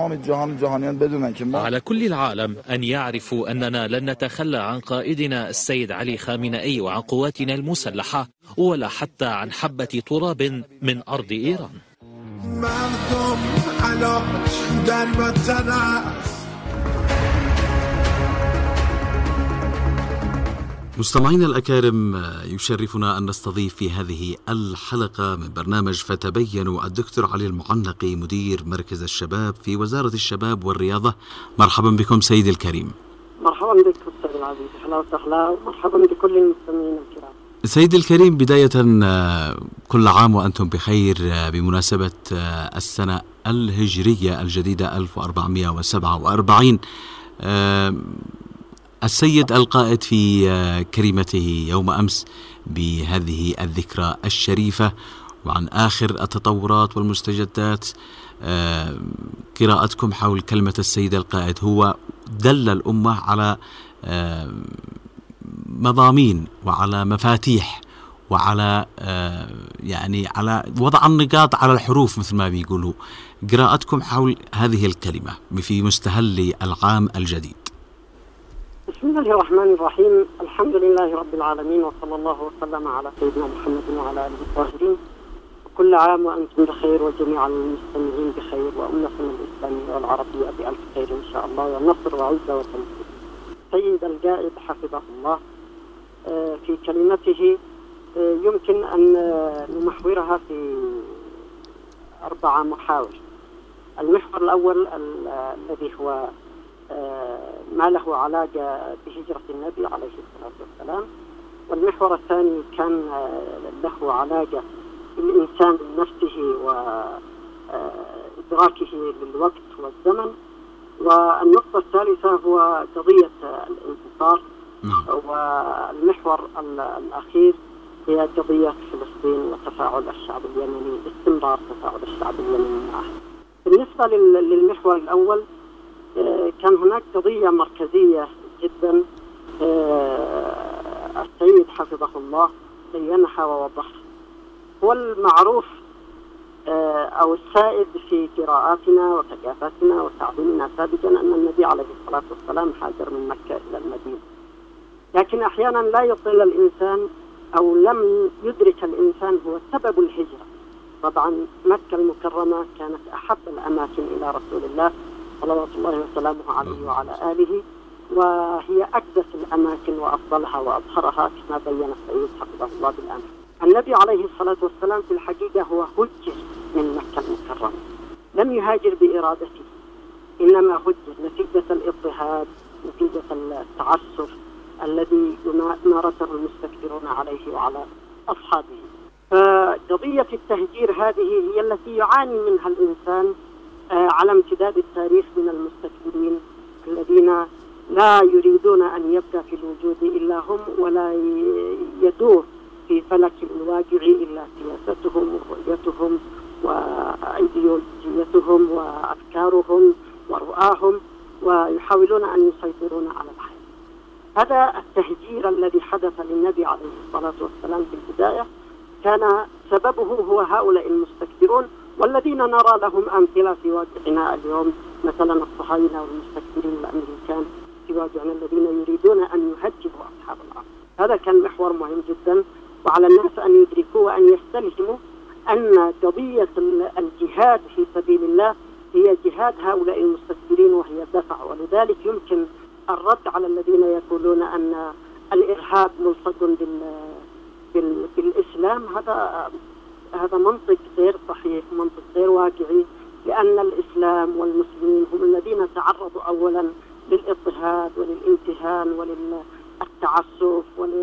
S27: على كل العالم أن يعرفوا أننا لن نتخلى عن قائدنا السيد علي خامنئي وعن قواتنا المسلحة، ولا حتى عن حبة تراب من أرض إيران.
S3: مستمعينا الأكارم، يشرفنا أن نستضيف في هذه الحلقة من برنامج فتبينوا الدكتور علي المعنقي، مدير مركز الشباب في وزارة الشباب والرياضة. مرحبا بكم سيدي الكريم.
S2: مرحبا بك أستاذ العزيز، أهلا وسهلا، ومرحبا بكل المستمعين الكرام.
S3: سيدي الكريم، بداية كل عام وأنتم بخير بمناسبة السنة الهجرية الجديدة 1447. السيد القائد في كلمته يوم أمس بهذه الذكرى الشريفة وعن آخر التطورات والمستجدات، قراءتكم حول كلمة السيد القائد. هو دل الأمة على مضامين وعلى مفاتيح وعلى يعني على وضع النقاط على الحروف مثل ما بيقولوا. قراءتكم حول هذه الكلمة في مستهل العام الجديد.
S2: بسم الله الرحمن الرحيم، الحمد لله رب العالمين، وصلى الله وسلم على سيدنا محمد وعلى آله الطاهرين. كل عام وأنتم بخير وجميع المستمعين بخير، وأمتنا الإسلامية والعربية بألف خير إن شاء الله، والنصر وعزة وتمكين. سيد القائد حفظه الله في كلمته يمكن أن نمحورها في 4 محاور. المحور الأول الذي هو ما له علاقة بهجرة النبي عليه الصلاة والسلام، والمحور الثاني كان له علاقة بالإنسان نفسه وإدراكه للوقت والزمن، والنقطة الثالثة هو قضية الانتصار، والمحور الأخير هي قضية فلسطين وتفاعل الشعب اليمني، استمرار تفاعل الشعب اليمني معه. بالنسبة للمحور الأول كان هناك قضية مركزية جدا السيد حفظه الله بينها ووضحها. هو المعروف أو السائد في قراءاتنا وثقافتنا وتعليمنا سابقا أن النبي عليه الصلاة والسلام هاجر من مكة إلى المدينة، لكن أحيانا لا يطل الإنسان أو لم يدرك الإنسان هو سبب الهجرة. طبعا مكة المكرمة كانت أحب الأماكن إلى رسول الله صلوات الله وسلامه عليه وعلى آله، وهي أقدس الأماكن وأفضلها وأطهرها كما بين السيد حفظه الله بالأمر. النبي عليه الصلاة والسلام في الحقيقة هو هجر من مكة المكرمة، لم يهاجر بإرادته، إنما هجر نتيجة الاضطهاد، نتيجة التعسف الذي مارسه المستكبرون عليه وعلى أصحابه. فقضية التهجير هذه هي التي يعاني منها الإنسان على امتداد التاريخ من المستكبرين الذين لا يريدون أن يبقى في الوجود إلا هم، ولا يدور في فلك الواقع إلا سياستهم ورؤيتهم وأيديولوجيتهم وأفكارهم ورؤاهم، ويحاولون أن يسيطرون على الحياة. هذا التهجير الذي حدث للنبي عليه الصلاة والسلام في البداية كان سببه هو هؤلاء المستكبرون، والذين نرى لهم أمثلة في واقعنا اليوم، مثلا الصهاينة والمستكبرين الأمريكان في واقعنا الذين يريدون أن يهجروا أصحاب الأرض. هذا كان محور مهم جدا، وعلى الناس أن يدركوا وأن يستلهموا أن قضية الجهاد في سبيل الله هي جهاد هؤلاء المستكبرين وهي دفع. ولذلك يمكن الرد على الذين يقولون أن الإرهاب ملصق بالإسلام. هذا منطق غير صحيح، منطق غير واقعي، لأن الإسلام والمسلمين هم الذين تعرضوا أولا للاضطهاد وللامتهان وللتعسف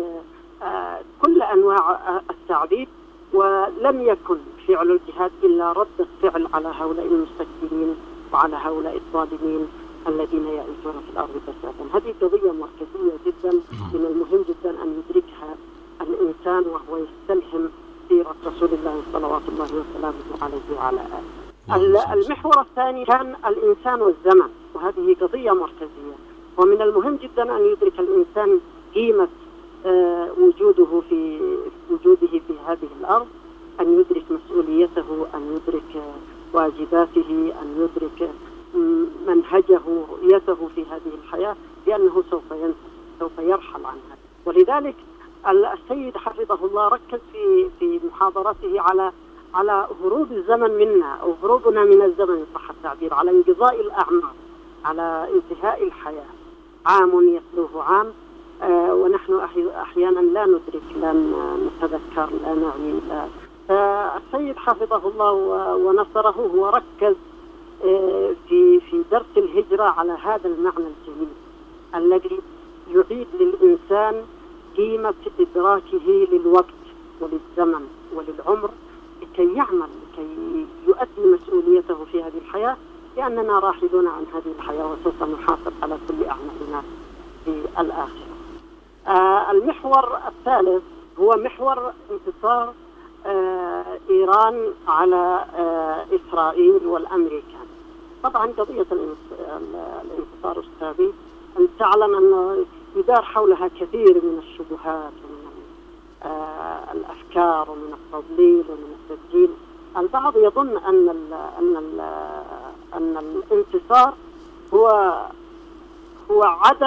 S2: ولكل أنواع التعذيب، ولم يكن فعل الجهاد إلا ردة فعل على هؤلاء المستكبرين وعلى هؤلاء الظالمين الذين يعيشون في الأرض فسادا. هذه قضية مركزية جدا، من المهم جدا أن يدركها الإنسان وهو يستلهم سيرة رسول الله صلوات الله وسلامه عليه وعلى آله. المحور الثاني كان الإنسان والزمن، وهذه قضية مركزية، ومن المهم جدا أن يدرك الإنسان قيمة وجوده في هذه الأرض، أن يدرك مسؤوليته، أن يدرك واجباته، أن يدرك منهجه، رؤيته في هذه الحياة، لأنه سوف يرحل عنها. ولذلك السيد حفظه الله ركز في محاضرته على هروب الزمن منا، أو هروبنا من الزمن صح التعبير، على انقضاء الأعمار، على انتهاء الحياة. عام يتلوه عام، ونحن أحيانا لا ندرك، لا نتذكر، لا نعني. فالسيد حفظه الله ونصره هو ركز في درس الهجرة على هذا المعنى الجميل الذي يعيد للإنسان قيمة إدراكه للوقت وللزمن وللعمر لكي يعمل، لكي يؤدي مسؤوليته في هذه الحياة، لأننا راحلون عن هذه الحياة وسوف نحاسب على كل أعمالنا في الآخرة. المحور الثالث هو محور انتصار إيران على إسرائيل والأمريكان. طبعا قضية الانتصار أستاذي أن تعلم أن يدار حولها كثير من الشبهات ومن الأفكار ومن التضليل ومن التسجيل. البعض يظن أن الانتصار هو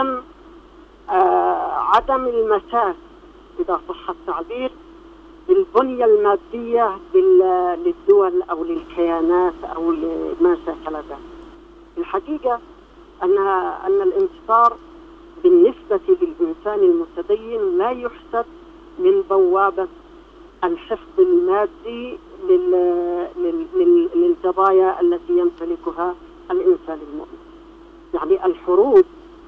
S2: عدم المساس، إذا صح التعبير، بالبنية المادية للدول أو للكيانات أو لما شاكل ذلك. الحقيقة أن الانتصار بالنسبة للإنسان المتدين لا يحسب من بوابة الحفظ المادي للقضايا التي يمتلكها الإنسان المؤمن. يعني الحروب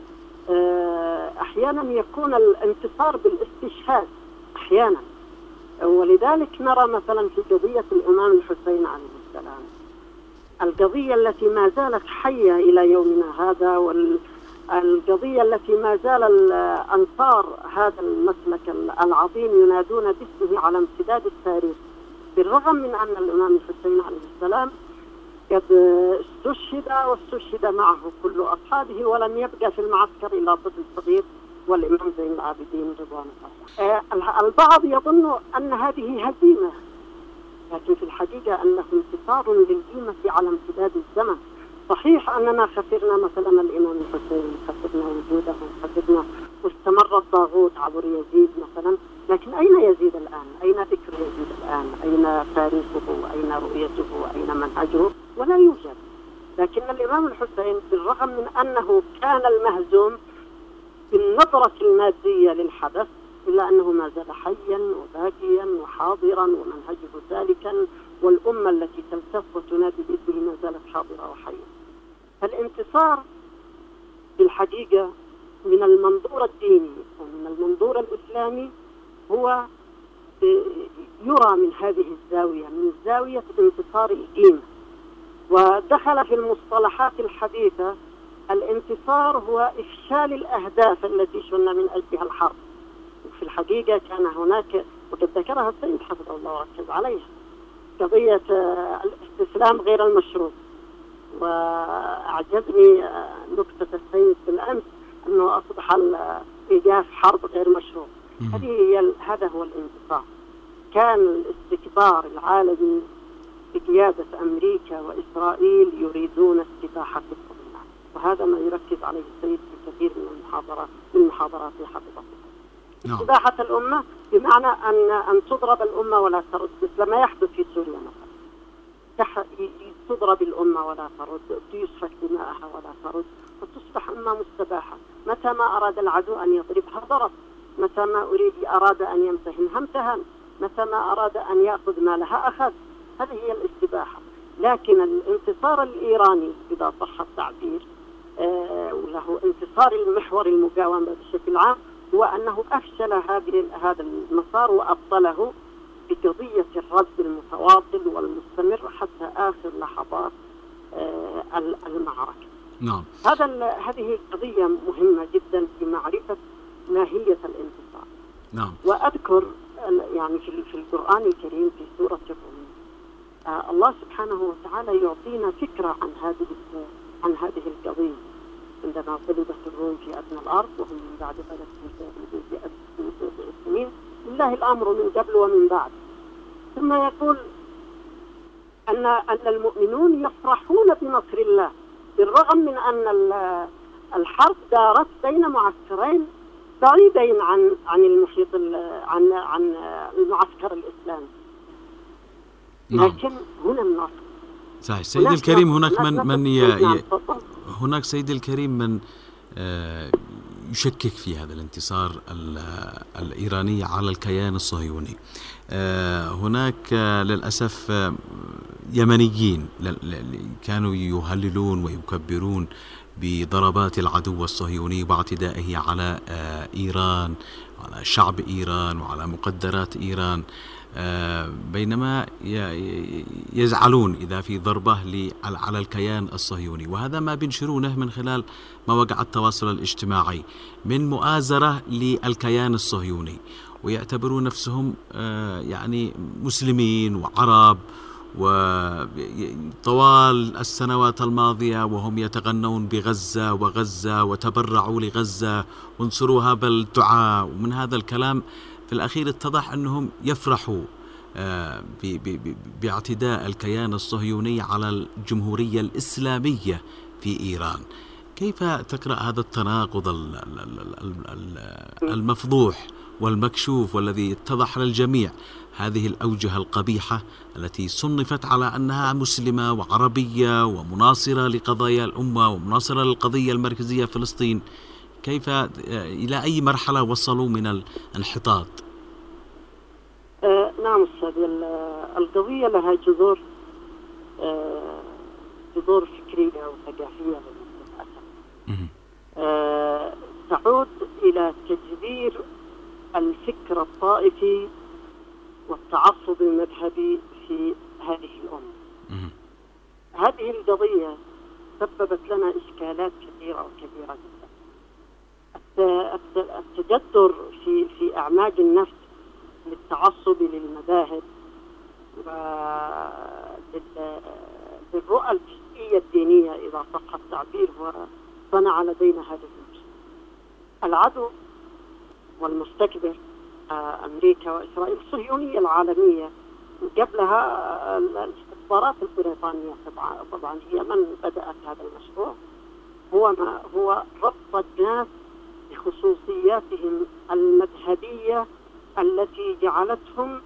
S2: أحيانا يكون الانتصار بالاستشهاد أحيانا، ولذلك نرى مثلا في قضية الإمام الحسين عليه السلام، القضية التي ما زالت حية إلى يومنا هذا، والقضية التي ما زال أنصار هذا المسلك العظيم ينادون باسمه على امتداد التاريخ، بالرغم من أن الإمام الحسين عليه السلام قد واستشهد معه كل أصحابه، ولم يبقى في المعسكر إلا طفل صغير والإمام زين العابدين رضوان الله. البعض يظن أن هذه هزيمة، لكن في الحقيقة أنه انتصار للقيمة على امتداد الزمن. صحيح أننا خسرنا مثلا الإمام الحسين، خسرنا وجوده، خسرنا واستمر الطاغوت عبر يزيد مثلا، لكن أين يزيد الآن؟ أين ذكر يزيد الآن؟ أين تاريخه؟ أين رؤيته؟ أين منهجه؟ ولا يوجد. لكن الإمام الحسين بالرغم من أنه كان المهزوم بالنظرة المادية للحدث، إلا أنه ما زال حيا وباقيا وحاضرا ومنهجه سالكا، والأمة التي تلتف وتنادي باسمه ما زالت حاضرة وحية. فالانتصار بالحقيقة من المنظور الديني ومن المنظور الإسلامي هو يرى من هذه الزاوية، من زاوية انتصار القيمة. ودخل في المصطلحات الحديثة الانتصار هو إفشال الأهداف التي شن من أجلها الحرب. وفي الحقيقة كان هناك، وقد ذكرها السيد حفظه الله وركز عليها، قضية الاستسلام غير المشروط. وأعجبني نكتة السيد بالأمس أنه أصبح إيقاف حرب غير مشروط. هذا هو الانتصار. كان الاستكبار العالمي بقيادة أمريكا وإسرائيل يريدون استباحة الأمة، وهذا ما يركز عليه السيد في كثير من محاضراته حفظه. استباحة الأمة بمعنى أن تضرب الأمة ولا ترد، مثل ما يحدث في سوريا مثلا، تضرب الأمة ولا ترد، تسفك دماءها ولا ترد، وتصبح أمة مستباحة. متى ما أراد العدو أن يضربها ضرب، متى ما أراد أن يمتهنها امتهن، متى ما أراد أن يأخذ مالها أخذ. هذه هي الاستباحة. لكن الانتصار الإيراني إذا صح التعبير، وله انتصار المحور المقاومة بشكل عام، هو أنه أفشل هذا المسار وأبطله بقضية الرد المتواصل والمستمر حتى آخر لحظات المعركة.
S3: نعم.
S2: هذه قضية مهمة جدا في معرفة ماهية الانتصار.
S3: نعم.
S2: وأذكر يعني في القرآن الكريم في سورة الروم الله سبحانه وتعالى يعطينا فكرة عن هذه القضية. عندما غلبت الروم في أدنى الأرض وهم من بعد غلبهم في سنين، لله الأمر من قبل ومن بعد. ثم يقول أن المؤمنون يفرحون بنصر الله، بالرغم من أن الحرب دارت بين معسكرين بعيدين عن المحيط، عن المعسكر الإسلامي. لكن هنا النصر.
S3: صحيح سيدي الكريم. هناك من هناك سيدي الكريم من يشكك في هذا الانتصار الإيراني على الكيان الصهيوني. هناك للأسف يمنيين كانوا يهللون ويكبرون بضربات العدو الصهيوني واعتدائه على إيران، على شعب إيران وعلى مقدرات إيران، بينما يزعلون إذا في ضربة على الكيان الصهيوني. وهذا ما بينشرونه من خلال مواقع التواصل الاجتماعي من مؤازرة للكيان الصهيوني، ويعتبرون نفسهم يعني مسلمين وعرب، وطوال السنوات الماضية وهم يتغنون بغزة وغزة وتبرعوا لغزة وانصروها بالدعاء. ومن هذا الكلام في الأخير اتضح أنهم يفرحوا باعتداء الكيان الصهيوني على الجمهورية الإسلامية في إيران. كيف تقرأ هذا التناقض المفضوح والمكشوف والذي اتضح للجميع، هذه الأوجه القبيحة التي صنفت على أنها مسلمة وعربية ومناصرة لقضايا الأمة ومناصرة للقضية المركزية في فلسطين؟ كيف إلى أي مرحلة وصلوا من الانحطاط؟
S2: نعم أستاذ، القضية لها جذور فكرية وثقافية للأسف. تعود إلى تجذير الفكر الطائفي والتعصب المذهبي في هذه الأمة. هذه القضية سببت لنا إشكالات كثيرة وكبيرة جدا. التجذر في أعماق النفس للتعصب للمذاهب وللرؤى الجزئية الدينية إذا صح التعبير، وصنع لدينا هذا المشكلة. العدو والمستكبر أمريكا وإسرائيل الصهيونية العالمية، قبلها الاستخبارات البريطانية طبعا هي من بدأت هذا المشروع، هو ربط الناس بخصوصياتهم المذهبية التي جعلتهم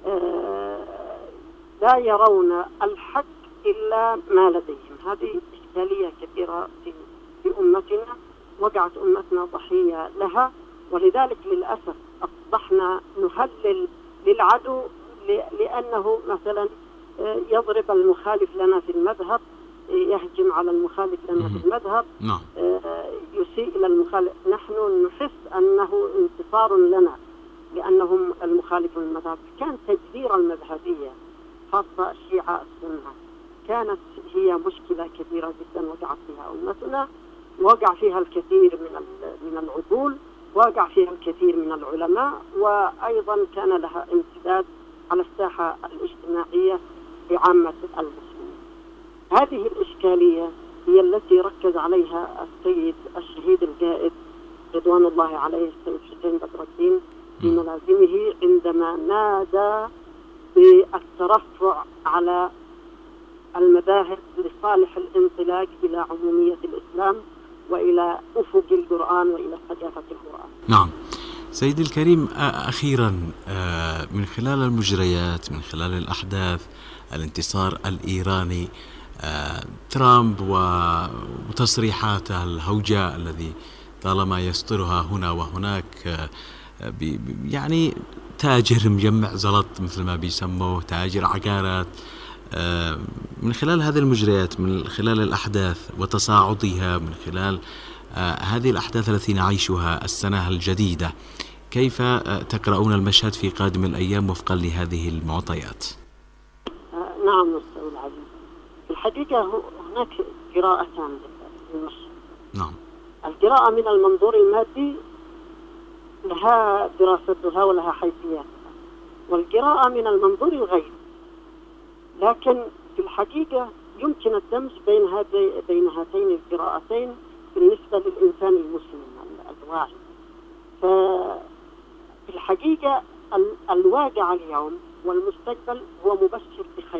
S2: لا يرون الحق إلا ما لديهم. هذه إشكالية كبيرة في أمتنا، وقعت أمتنا ضحية لها، ولذلك للأسف أصبحنا نهلل للعدو لأنه مثلا يضرب المخالف لنا في المذهب، يهجم على المخالف لنا في المذهب، يسيء إلى المخالف. نحن نحس أنه انتصار لنا لأنهم المخالف للمذهب. كان تجذير المذهبية خاصة الشيعة السنة كانت هي مشكلة كبيرة جدا وقعت فيها أمتنا، وقع فيها الكثير من العقول، وقع فيها الكثير من العلماء، وأيضا كان لها امتداد على الساحة الاجتماعية لعامة المسلمين. هذه الإشكالية هي التي ركز عليها السيد الشهيد القائد رضوان الله عليه السيد حسين بدر الدين في ملازمه عندما نادى بالترفع على المذاهب لصالح الانطلاق إلى عمومية الإسلام وإلى أفق القرآن وإلى ثقافة القرآن.
S3: نعم سيدي الكريم، أخيرا من خلال المجريات، من خلال الأحداث، الانتصار الإيراني، ترامب وتصريحاته الهوجاء الذي طالما يسطرها هنا وهناك، يعني تاجر مجمع زلط مثل ما بيسموه، تاجر عقارات. من خلال هذه المجريات، من خلال الأحداث وتصاعدها، من خلال هذه الأحداث التي نعيشها السنة الجديدة، كيف تقرؤون المشهد في قادم الأيام وفقا لهذه المعطيات؟
S2: نعم أستاذ العزيز، الحقيقة هناك قراءتان للمشهد.
S3: نعم.
S2: القراءة من المنظور المادي لها دراستها ولها حيثياتها، والقراءة من المنظور الغيبي. لكن في الحقيقة يمكن الدمج بين هاتين القراءتين بالنسبة للإنسان المسلم الواعي. ففي الحقيقة الواقع اليوم والمستقبل هو مبشر بخير.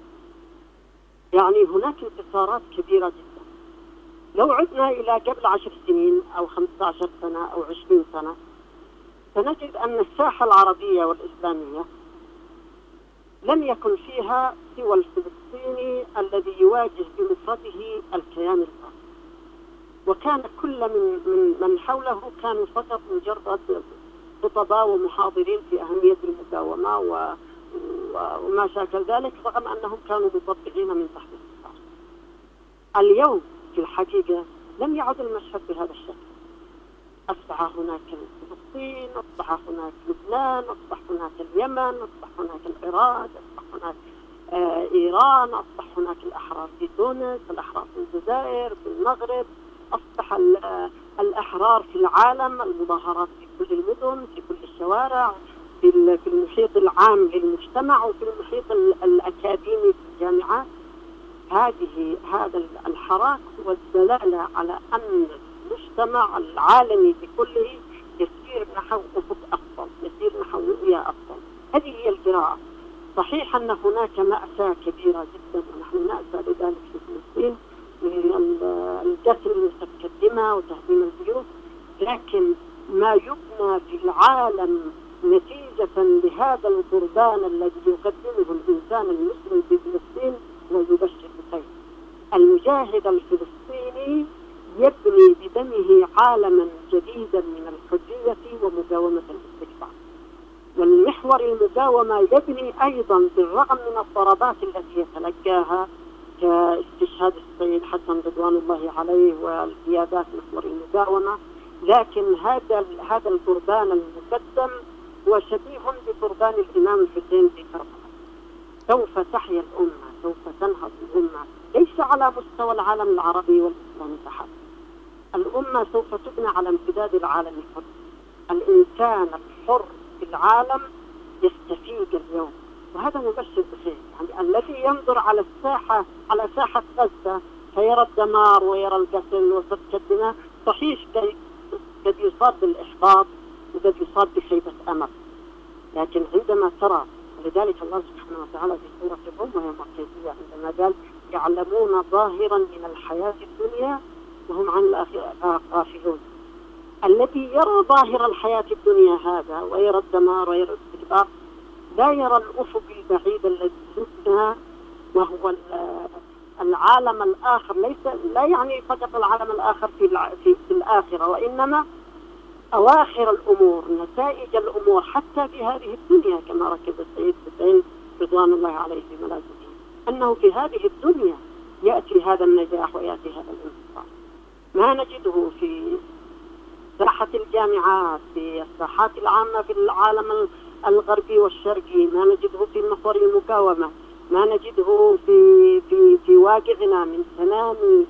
S2: يعني هناك انتصارات كبيرة جدا. لو عدنا إلى قبل 10 سنين أو 15 سنة أو 20 سنة سنجد أن الساحة العربية والإسلامية لم يكن فيها سوى الفلسطيني الذي يواجه بمفرده الكيان الفاطمي، وكان كل من حوله كانوا فقط مجرد خطباء ومحاضرين في أهمية المداومة وما شاكل ذلك، رغم أنهم كانوا مطبعين من تحت الستار. اليوم في الحقيقة لم يعد المشهد بهذا الشكل. أصبح هناك فلسطين، أصبح هناك لبنان، أصبح هناك اليمن، أصبح هناك العراق، أصبح هناك إيران، أصبح هناك الأحرار في تونس، الأحرار في الجزائر، في المغرب، أصبح الأحرار في العالم، المظاهرات في كل المدن، في كل الشوارع، في المحيط العام للمجتمع وفي المحيط الأكاديمي في الجامعات. هذا الحراك هو الدلالة على أن المجتمع العالمي بكله يسير نحو أفق أفضل، يسير نحو رؤية أفضل. هذه هي القراءة. صحيح أن هناك مأساة كبيرة جدا ونحن نأسى لذلك في فلسطين من القتل وسفك الدماء وتهديم البيوت، لكن ما يبنى في العالم نتيجة لهذا القربان الذي يقدمه الإنسان المسلم في فلسطين هو يبشر بخير. المجاهد الفلسطيني يبني بدمه عالما جديدا من الحرية ومقاومة الاستكبار. والمحور المقاومة يبني أيضا بالرغم من الضربات التي يتلقاها كاستشهاد السيد حسن رضوان الله عليه والقيادات محور المقاومة، لكن هذا القربان المقدم هو شبيه بقربان الإمام الحسين في كربلاء. سوف تحيا الأمة، سوف تنهض الأمة، ليس على مستوى العالم العربي والإسلامي فحسب. الأمة سوف تبنى على امتداد العالم الحر. الإنسان الحر في العالم يستفيد اليوم، وهذا مبشر بخير. يعني الذي ينظر على الساحة، على ساحة غزة، فيرى الدمار ويرى القتل وسفك الدماء، صحيح قد يصاب بالإحباط وقد يصاب بخيبة أمل، لكن عندما ترى، ولذلك الله سبحانه وتعالى في سورة الروم وهي مركزية عندما قال يعلمون ظاهرا من الحياة الدنيا وهم عن الآخرة غافلون. الذي يرى ظاهر الحياة الدنيا هذا ويرى الدمار ويرى الاستكبار لا يرى الأفق البعيد الذي يسمى وهو العالم الآخر. لا يعني فقط العالم الآخر في الآخرة، وإنما أواخر الأمور، نتائج الأمور حتى في هذه الدنيا، كما ركز السيد حسين رضوان الله عليه في ملازمه، أنه في هذه الدنيا يأتي هذا النجاح ويأتي هذا الانتصار. ما نجده في ساحة الجامعات، في الساحات العامة في العالم الغربي والشرقي، ما نجده في محور المقاومة، ما نجده في واقعنا من تنامي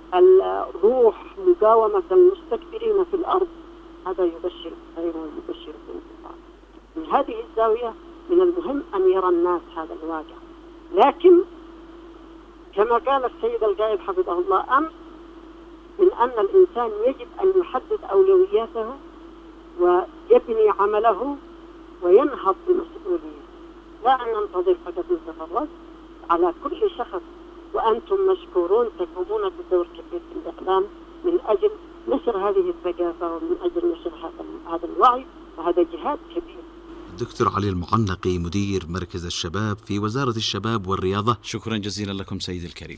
S2: الروح مقاومة المستكبرين في الأرض، هذا يبشر خير ويبشر بالانتصار. من هذه الزاوية من المهم أن يرى الناس هذا الواقع، لكن كما قال السيد القائد حفظه الله أمس، من أن الإنسان يجب أن يحدد أولوياته ويبني عمله وينهض بمسؤولية، لا أن ننتظر فقط نتفرج. على كل شخص وأنتم مشكورون تقومون بدور كبير في الإعلام من أجل نشر هذه الثقافة ومن أجل نشر هذا الوعي، وهذا جهاد كبير.
S3: الدكتور علي المعنقي، مدير مركز الشباب في وزارة الشباب والرياضة، شكرا جزيلا لكم سيد الكريم.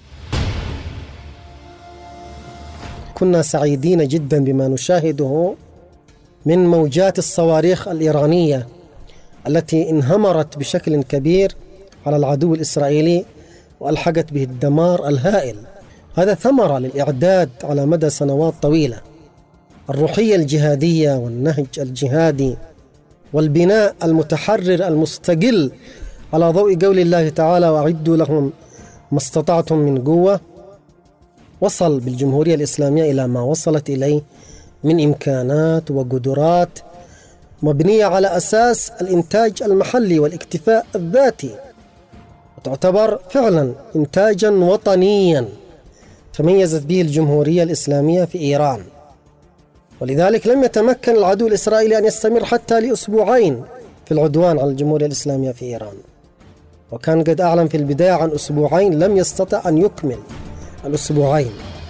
S4: كنا سعيدين جدا بما نشاهده من موجات الصواريخ الإيرانية التي انهمرت بشكل كبير على العدو الإسرائيلي وألحقت به الدمار الهائل. هذا ثمرة للإعداد على مدى سنوات طويلة، الروحية الجهادية والنهج الجهادي والبناء المتحرر المستقل على ضوء قول الله تعالى وأعدوا لهم ما استطعتم من قوة. وصل بالجمهورية الإسلامية إلى ما وصلت إليه من إمكانات وقدرات مبنية على أساس الإنتاج المحلي والاكتفاء الذاتي، وتعتبر فعلا إنتاجا وطنيا تميزت به الجمهورية الإسلامية في إيران. ولذلك لم يتمكن العدو الإسرائيلي أن يستمر حتى لأسبوعين في العدوان على الجمهورية الإسلامية في إيران، وكان قد أعلن في البداية عن أسبوعين، لم يستطع أن يكمل الأسبوعين.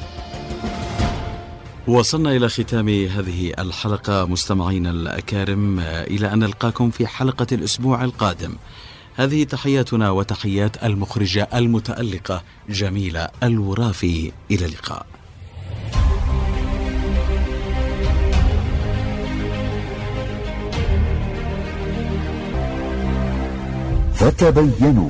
S3: وصلنا إلى ختام هذه الحلقة مستمعين الأكارم، إلى أن نلقاكم في حلقة الأسبوع القادم. هذه تحياتنا وتحيات المخرجة المتألقة جميلة الورافي. إلى اللقاء.
S5: فتبينوا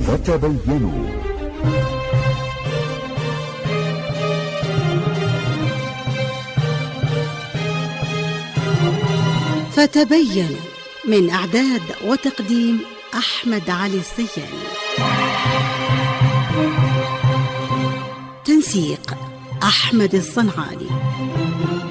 S6: فتبينوا من إعداد وتقديم أحمد علي السياني. تنسيق أحمد الصنعاني.